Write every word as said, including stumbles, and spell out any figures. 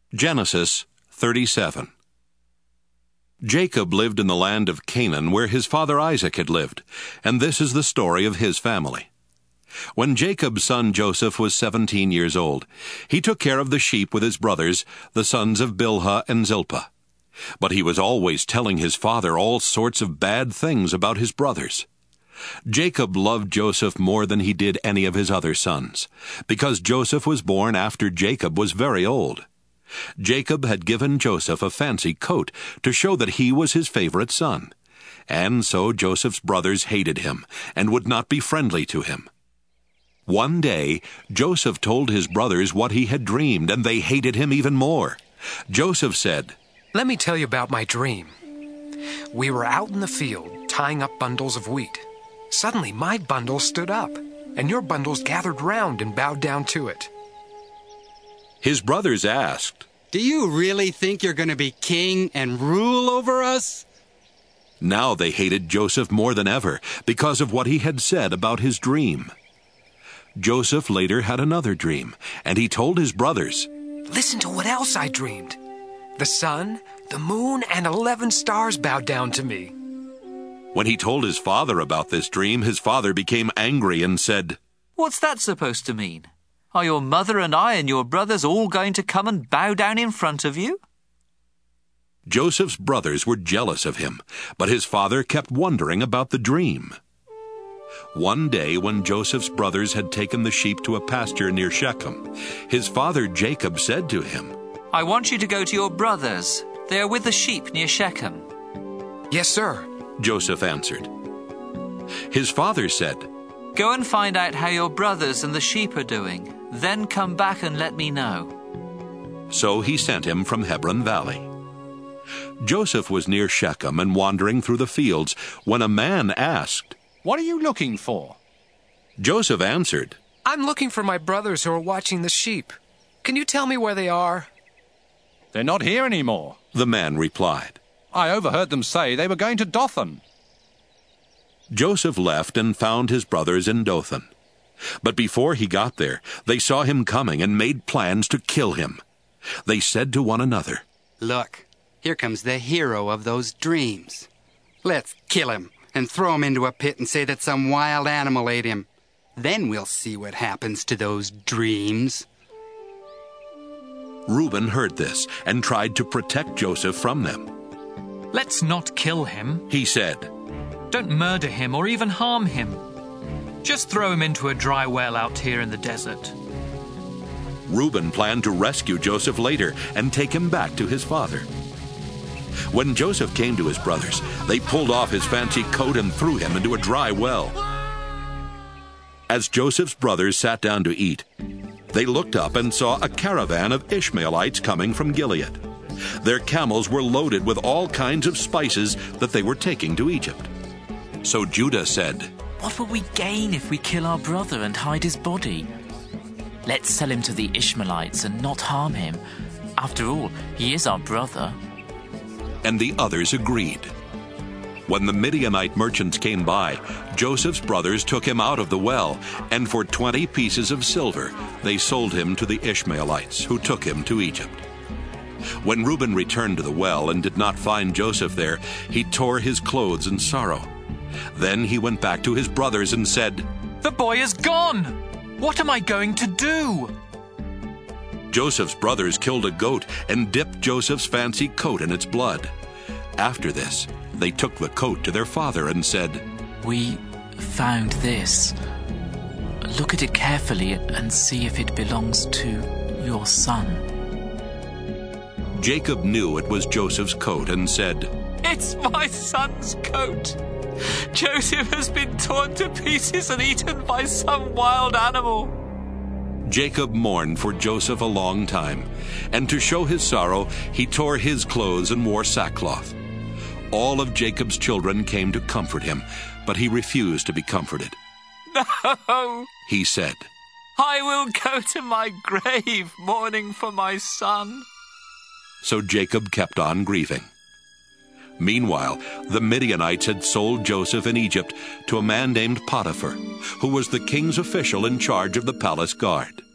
Genesis thirty-seven. Jacob lived in the land of Canaan where his father Isaac had lived, and this is the story of his family. When Jacob's son Joseph was seventeen years old, he took care of the sheep with his brothers, the sons of Bilhah and Zilpah. But he was always telling his father all sorts of bad things about his brothers. Jacob loved Joseph more than he did any of his other sons, because Joseph was born after Jacob was very old. Jacob had given Joseph a fancy coat to show that he was his favorite son, and so Joseph's brothers hated him and would not be friendly to him. One day, Joseph told his brothers what he had dreamed, and they hated him even more. Joseph said, "Let me tell you about my dream. We were out in the field, tying up bundles of wheat. Suddenly, my bundle stood up, and your bundles gathered round and bowed down to it." His brothers asked, "Do you really think you're going to be king and rule over us?" Now they hated Joseph more than ever because of what he had said about his dream. Joseph later had another dream, and he told his brothers, "Listen to what else I dreamed. The sun, the moon, and eleven stars bowed down to me." When he told his father about this dream, his father became angry and said, "What's that supposed to mean? Are your mother and I and your brothers all going to come and bow down in front of you?" Joseph's brothers were jealous of him, but his father kept wondering about the dream. One day when Joseph's brothers had taken the sheep to a pasture near Shechem, his father Jacob said to him, "I want you to go to your brothers. They are with the sheep near Shechem." "Yes, sir," Joseph answered. His father said, "Go and find out how your brothers and the sheep are doing. Then come back and let me know." So he sent him from Hebron Valley. Joseph was near Shechem and wandering through the fields when a man asked, "What are you looking for?" Joseph answered, "I'm looking for my brothers who are watching the sheep. Can you tell me where they are?" "They're not here anymore," the man replied. "I overheard them say they were going to Dothan." Joseph left and found his brothers in Dothan. But before he got there, they saw him coming and made plans to kill him. They said to one another, "Look, here comes the hero of those dreams. Let's kill him and throw him into a pit and say that some wild animal ate him. Then we'll see what happens to those dreams." Reuben heard this and tried to protect Joseph from them. "Let's not kill him," he said. "Don't murder him or even harm him. Just throw him into a dry well out here in the desert." Reuben planned to rescue Joseph later and take him back to his father. When Joseph came to his brothers, they pulled off his fancy coat and threw him into a dry well. As Joseph's brothers sat down to eat, they looked up and saw a caravan of Ishmaelites coming from Gilead. Their camels were loaded with all kinds of spices that they were taking to Egypt. So Judah said, "What will we gain if we kill our brother and hide his body? Let's sell him to the Ishmaelites and not harm him. After all, he is our brother." And the others agreed. When the Midianite merchants came by, Joseph's brothers took him out of the well, and for twenty pieces of silver they sold him to the Ishmaelites, who took him to Egypt. When Reuben returned to the well and did not find Joseph there, he tore his clothes in sorrow. Then he went back to his brothers and said, "The boy is gone! What am I going to do?" Joseph's brothers killed a goat and dipped Joseph's fancy coat in its blood. After this, they took the coat to their father and said, "We found this. Look at it carefully and see if it belongs to your son." Jacob knew it was Joseph's coat and said, "It's my son's coat. Joseph has been torn to pieces and eaten by some wild animal." Jacob mourned for Joseph a long time, and to show his sorrow, he tore his clothes and wore sackcloth. All of Jacob's children came to comfort him, but he refused to be comforted. "No," he said, "I will go to my grave mourning for my son." So Jacob kept on grieving. Meanwhile, the Midianites had sold Joseph in Egypt to a man named Potiphar, who was the king's official in charge of the palace guard.